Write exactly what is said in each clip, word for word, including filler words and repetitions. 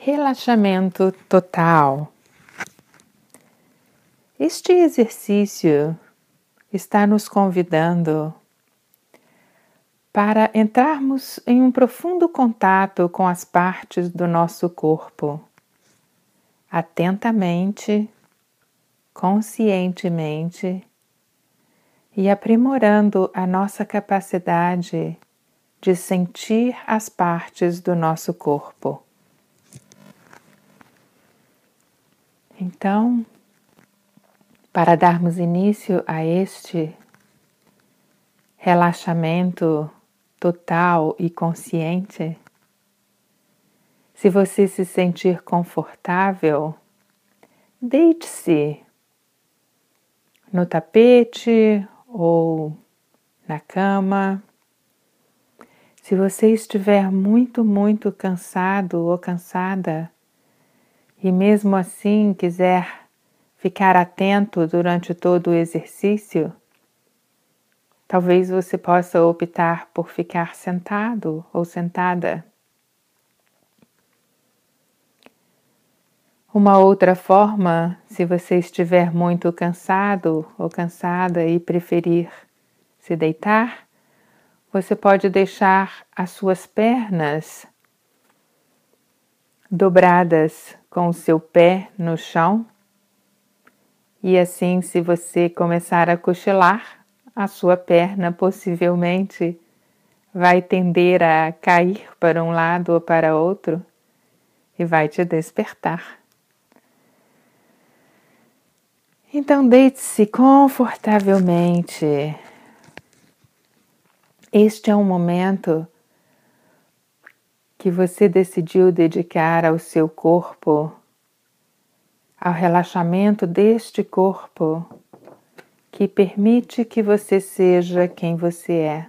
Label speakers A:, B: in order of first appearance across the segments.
A: Relaxamento total. Este exercício está nos convidando para entrarmos em um profundo contato com as partes do nosso corpo, atentamente, conscientemente e aprimorando a nossa capacidade de sentir as partes do nosso corpo. Então, para darmos início a este relaxamento total e consciente, se você se sentir confortável, deite-se no tapete ou na cama. Se você estiver muito, muito cansado ou cansada e mesmo assim quiser ficar atento durante todo o exercício, talvez você possa optar por ficar sentado ou sentada. Uma outra forma, se você estiver muito cansado ou cansada e preferir se deitar, você pode deixar as suas pernas dobradas com o seu pé no chão e assim, se você começar a cochilar, a sua perna possivelmente vai tender a cair para um lado ou para outro e vai te despertar. Então deite-se confortavelmente. Este é um momento que você decidiu dedicar ao seu corpo, ao relaxamento deste corpo que permite que você seja quem você é.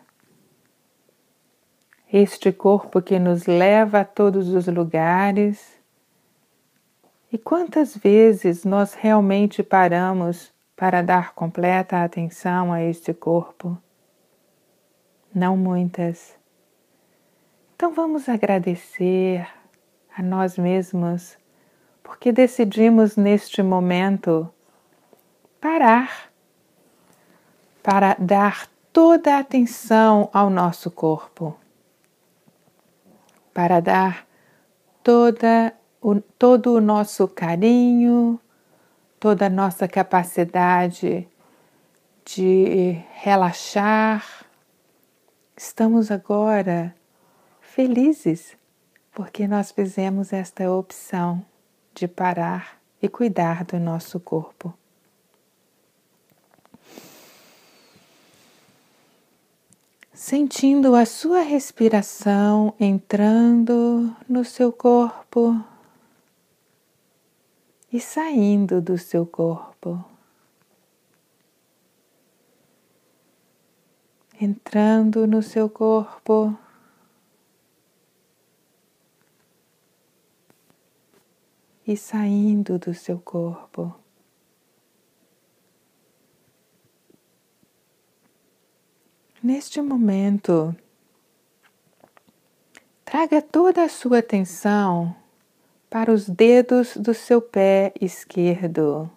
A: Este corpo que nos leva a todos os lugares. E quantas vezes nós realmente paramos para dar completa atenção a este corpo? Não muitas. Então vamos agradecer a nós mesmos porque decidimos neste momento parar para dar toda a atenção ao nosso corpo, para dar toda o, todo o nosso carinho, toda a nossa capacidade de relaxar. Estamos agora felizes porque nós fizemos esta opção de parar e cuidar do nosso corpo. Sentindo a sua respiração entrando no seu corpo e saindo do seu corpo. Entrando no seu corpo e saindo do seu corpo. Neste momento, traga toda a sua atenção para os dedos do seu pé esquerdo.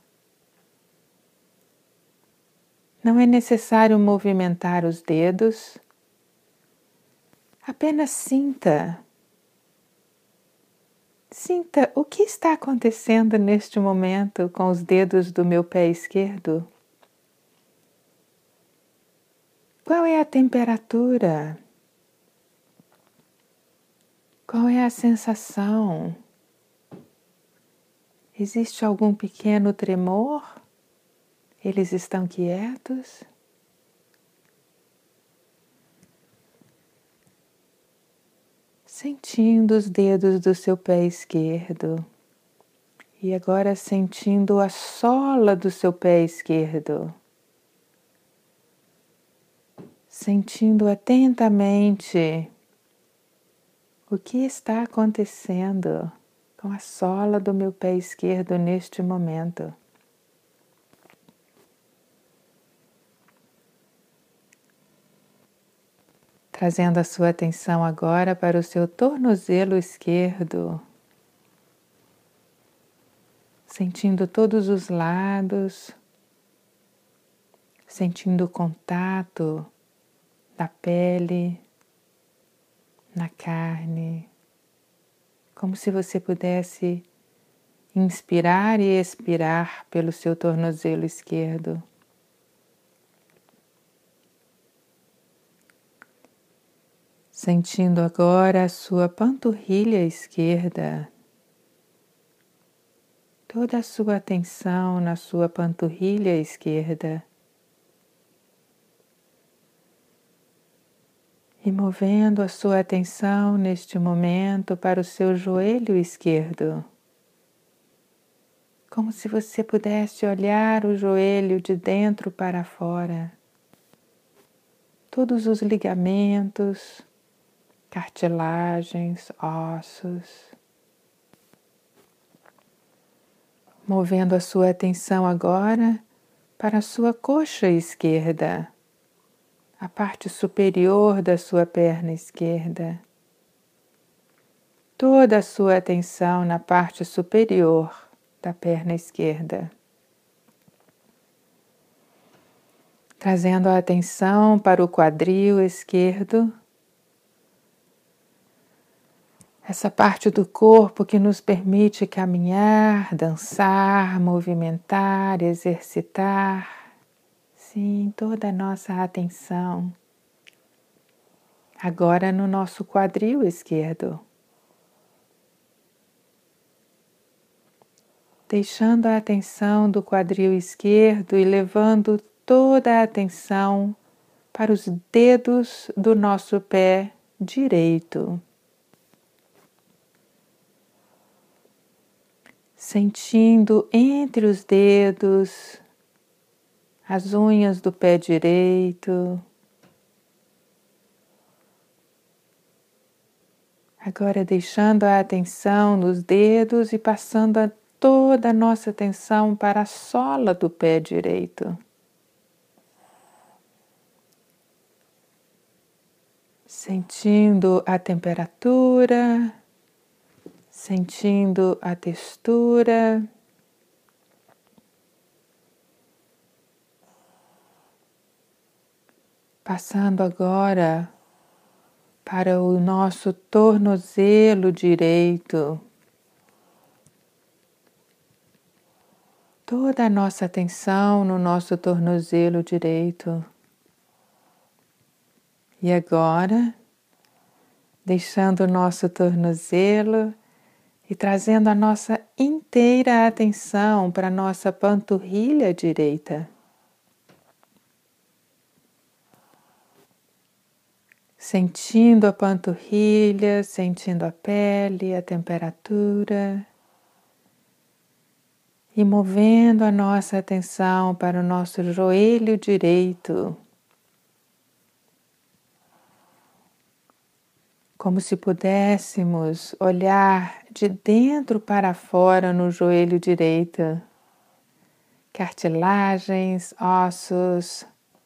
A: Não é necessário movimentar os dedos, apenas sinta. Sinta o que está acontecendo neste momento com os dedos do meu pé esquerdo. Qual é a temperatura? Qual é a sensação? Existe algum pequeno tremor? Eles estão quietos? Sentindo os dedos do seu pé esquerdo. E agora sentindo a sola do seu pé esquerdo. Sentindo atentamente o que está acontecendo com a sola do meu pé esquerdo neste momento. Trazendo a sua atenção agora para o seu tornozelo esquerdo. sentindo todos os lados, sentindo o contato da pele na carne, como se você pudesse inspirar e expirar pelo seu tornozelo esquerdo. Sentindo agora a sua panturrilha esquerda, toda a sua atenção na sua panturrilha esquerda. E movendo a sua atenção neste momento para o seu joelho esquerdo, como se você pudesse olhar o joelho de dentro para fora, todos os ligamentos, cartilagens, ossos. Movendo a sua atenção agora para a sua coxa esquerda, a parte superior da sua perna esquerda. Toda a sua atenção na parte superior da perna esquerda. Trazendo a atenção para o quadril esquerdo, essa parte do corpo que nos permite caminhar, dançar, movimentar, exercitar. Sim, toda a nossa atenção agora no nosso quadril esquerdo. Deixando a atenção do quadril esquerdo e levando toda a atenção para os dedos do nosso pé direito. Sentindo entre os dedos as unhas do pé direito. Agora deixando a atenção nos dedos e passando a toda a nossa atenção para a sola do pé direito. Sentindo a temperatura, sentindo a textura. Passando agora para o nosso tornozelo direito. Toda a nossa atenção no nosso tornozelo direito. E agora, deixando o nosso tornozelo e trazendo a nossa inteira atenção para a nossa panturrilha direita. Sentindo a panturrilha, sentindo a pele, a temperatura. E movendo a nossa atenção para o nosso joelho direito. Como se pudéssemos olhar de dentro para fora no joelho direito. Cartilagens, ossos,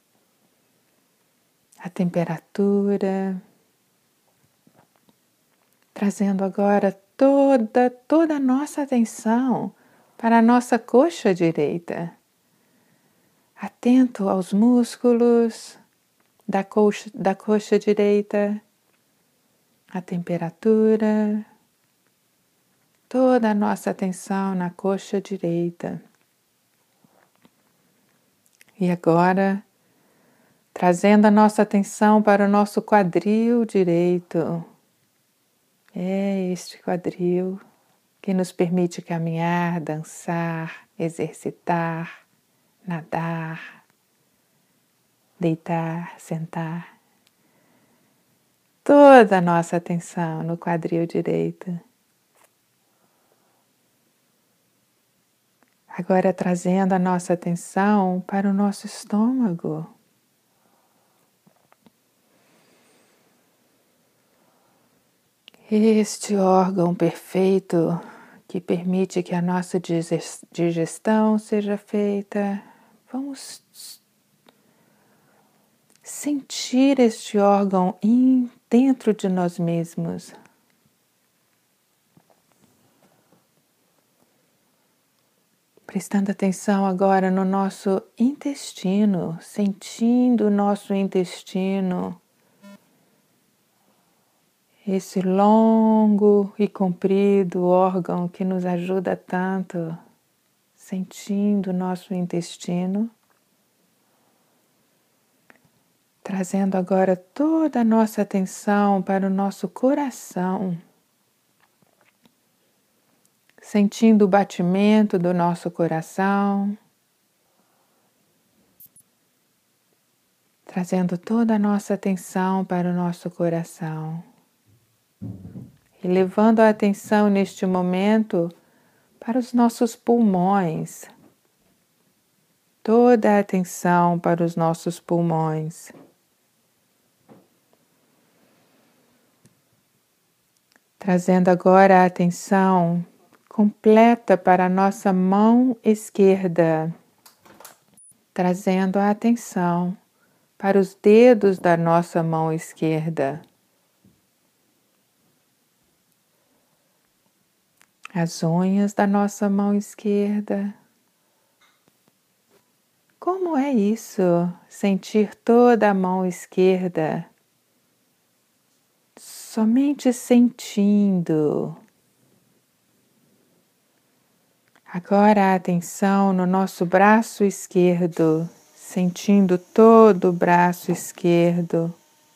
A: a temperatura, trazendo agora toda, toda a nossa atenção para a nossa coxa direita. Atento aos músculos da coxa, da coxa direita, a temperatura, toda a nossa atenção na coxa direita. E agora, trazendo a nossa atenção para o nosso quadril direito. É este quadril que nos permite caminhar, dançar, exercitar, nadar, deitar, sentar. Toda a nossa atenção no quadril direito. Agora trazendo a nossa atenção para o nosso estômago. Este órgão perfeito que permite que a nossa digestão seja feita. Vamos sentir este órgão dentro de nós mesmos. Prestando atenção agora no nosso intestino, sentindo o nosso intestino, esse longo e comprido órgão que nos ajuda tanto, sentindo o nosso intestino, trazendo agora toda a nossa atenção para o nosso coração, sentindo o batimento do nosso coração, trazendo toda a nossa atenção para o nosso coração e levando a atenção neste momento para os nossos pulmões, toda a atenção para os nossos pulmões. Trazendo agora a atenção completa para a nossa mão esquerda, trazendo a atenção para os dedos da nossa mão esquerda, as unhas da nossa mão esquerda. Como é isso? Sentir toda a mão esquerda, somente sentindo. Agora a atenção no nosso braço esquerdo, sentindo todo o braço esquerdo.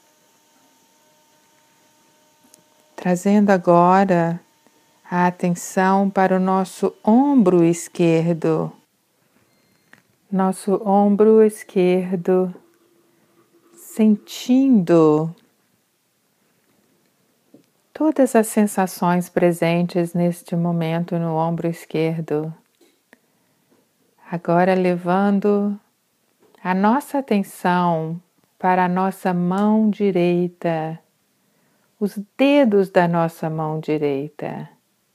A: Trazendo agora a atenção para o nosso ombro esquerdo. Nosso ombro esquerdo, sentindo todas as sensações presentes neste momento no ombro esquerdo. Agora levando a nossa atenção para a nossa mão direita, os dedos da nossa mão direita.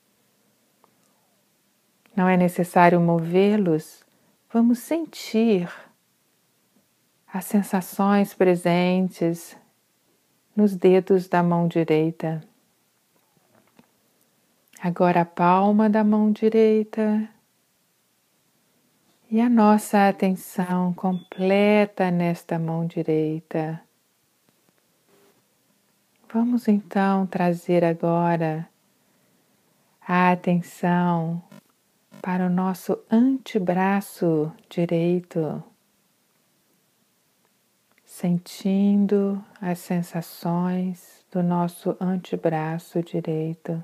A: Não é necessário movê-los, vamos sentir as sensações presentes nos dedos da mão direita. Agora a palma da mão direita e a nossa atenção completa nesta mão direita. Vamos então trazer agora a atenção para o nosso antebraço direito, sentindo as sensações do nosso antebraço direito.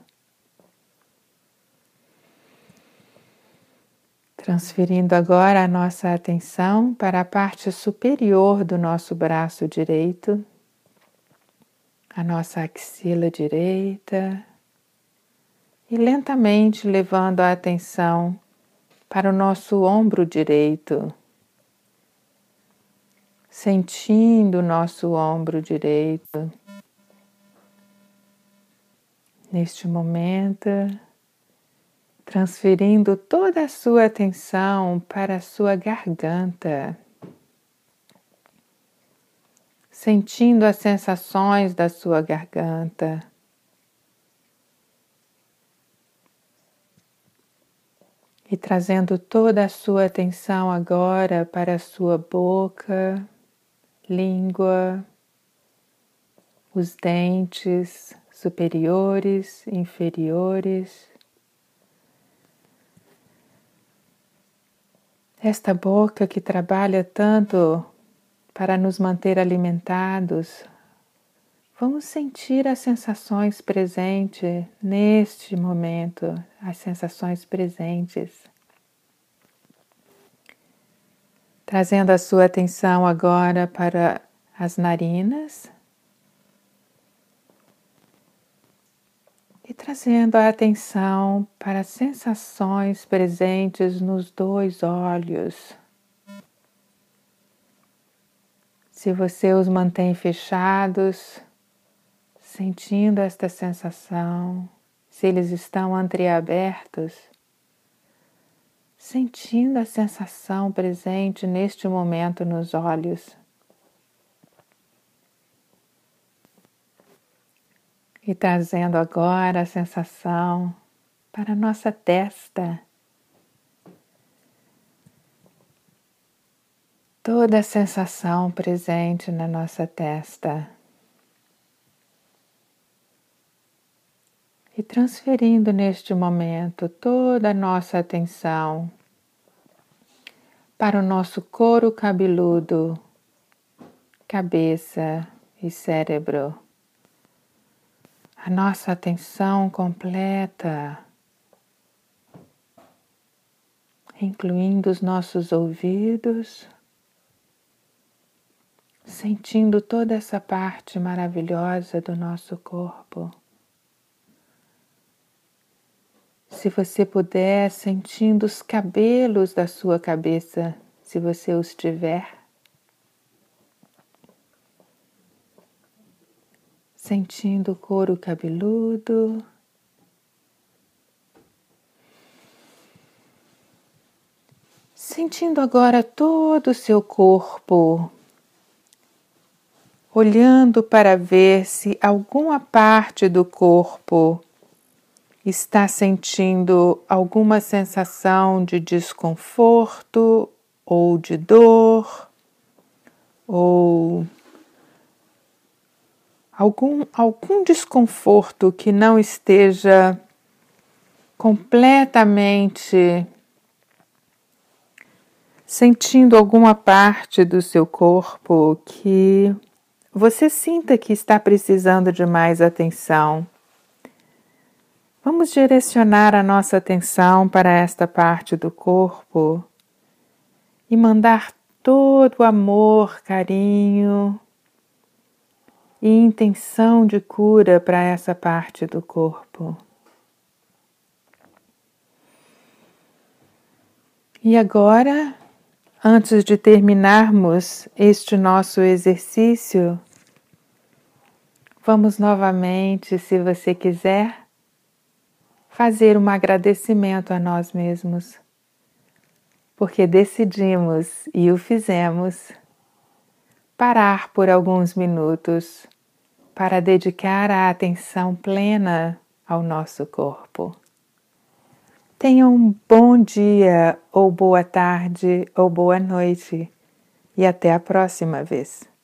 A: Transferindo agora a nossa atenção para a parte superior do nosso braço direito, a nossa axila direita, e lentamente levando a atenção para o nosso ombro direito, sentindo o nosso ombro direito. Neste momento, transferindo toda a sua atenção para a sua garganta, sentindo as sensações da sua garganta. E trazendo toda a sua atenção agora para a sua boca, língua, os dentes superiores, inferiores. Esta boca que trabalha tanto para nos manter alimentados, vamos sentir as sensações presentes neste momento, as sensações presentes. Trazendo a sua atenção agora para as narinas e trazendo a atenção para as sensações presentes nos dois olhos. Se você os mantém fechados, sentindo esta sensação, se eles estão entreabertos, sentindo a sensação presente neste momento nos olhos. E trazendo agora a sensação para a nossa testa, toda a sensação presente na nossa testa e transferindo neste momento toda a nossa atenção para o nosso couro cabeludo, cabeça e cérebro. A nossa atenção completa, incluindo os nossos ouvidos, sentindo toda essa parte maravilhosa do nosso corpo. Se você puder, sentindo os cabelos da sua cabeça, se você os tiver. Sentindo o couro cabeludo. Sentindo agora todo o seu corpo, olhando para ver se alguma parte do corpo está sentindo alguma sensação de desconforto ou de dor, ou algum, algum desconforto que não esteja completamente sentindo alguma parte do seu corpo que você sinta que está precisando de mais atenção. Vamos direcionar a nossa atenção para esta parte do corpo e mandar todo o amor, carinho e intenção de cura para essa parte do corpo. E agora, antes de terminarmos este nosso exercício, vamos novamente, se você quiser, fazer um agradecimento a nós mesmos, porque decidimos e o fizemos parar por alguns minutos para dedicar a atenção plena ao nosso corpo. Tenha um bom dia, ou boa tarde, ou boa noite, e até a próxima vez.